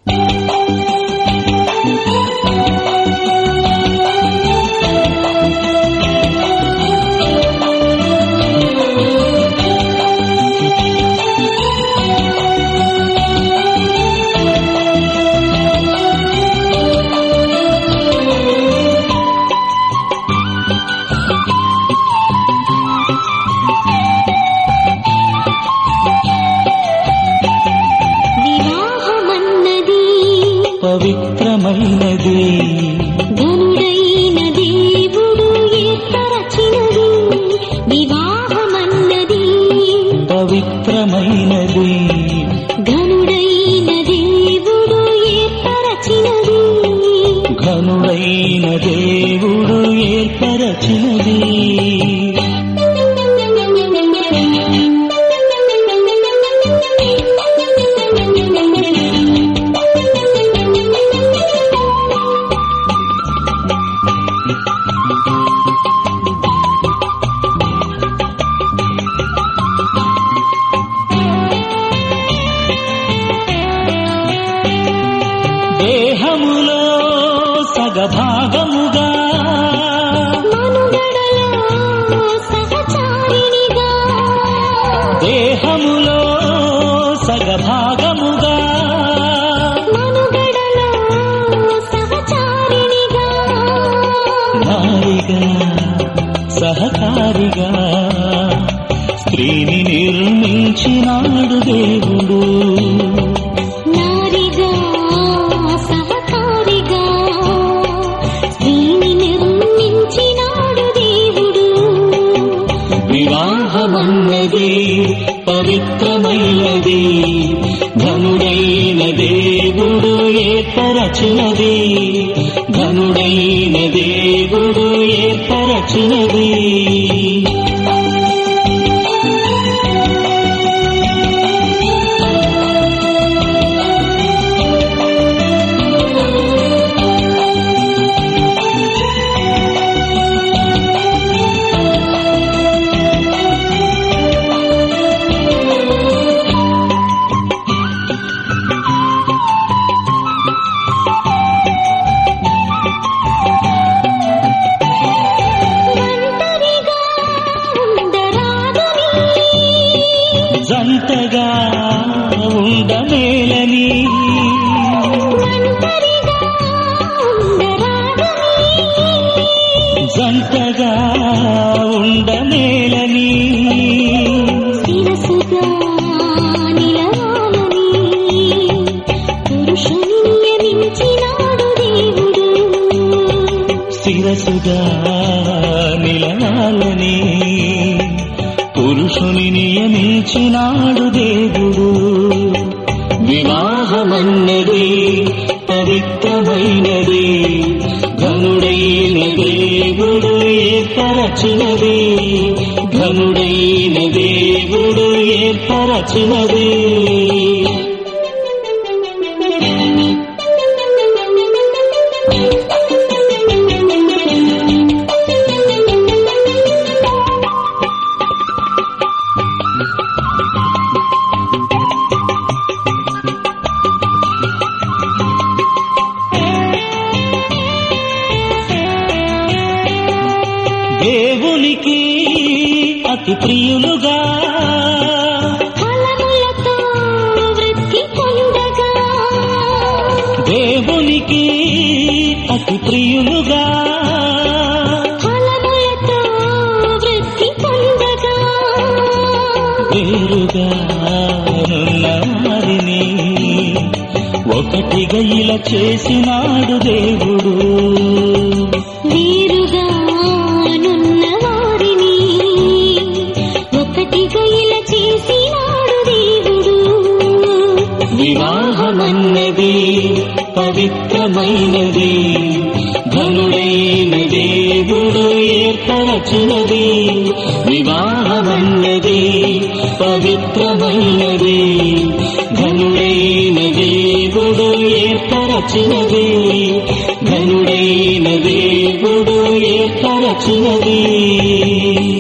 పవిత్రమైనది ఘనుడైన దేవుడు ఏర్పరచినది వివాహమన్నది పవిత్రమైనది ఘనుడైన దేవుడు ఏర్పరచినది ఘనుడైన దేవుడు ఏర్పరచినది దేహములో సగభాగముగా మనుగడలో సహచారిణిగా దేహములో సగభాగముగా మనుగడలో సహచారిణిగా నారిగా సహకారిగా స్త్రీని నిర్మించినాడు దేవుడు నారిగా సహకారిగా స్త్రీని నిర్మించినాడు దేవుడు వివాహమన్నది పవిత్రమైనది ఘనుడైన దేవుడు ఏర్పరచినది ఘనుడైన దేవుడు ఏర్పరచినది జంటగా ఉండమేలని జంటగా ఉండమేలని శిరసుగా నిలవాలని పురుషుని నియమించినాడు దేవుడు శిరసుగా నిలవాలని పురుషుని నియమించినాడు దేవుడు వివాహమన్నది పవిత్రమైనది ఘనుడైన దేవుడు ఏర్పరచినది ఘనుడైన దేవుడు ఏర్పరచినది దేవునికి అతి ప్రియులుగా ఫలములతో వృద్ధి పొందగా దేవునికి అతి ప్రియులుగా ఫలములతో వృద్ధి పొందగా వేరుగా నున్న వారిని ఒకటిగా ఇలా చేసినాడు దేవుడు వేరుగా నున్న వారిని ఒకటిగా ఇలా చేసినాడు దేవుడు వివాహమన్నది పవిత్రమైనది ఘనుడైన దేవుడు ఏర్పరచినది వివాహమన్నది పవిత్రమైనది ఘనుడైన దేవుడు ఏర్పరచినది ఘనుడైన దేవుడు ఏర్పరచినది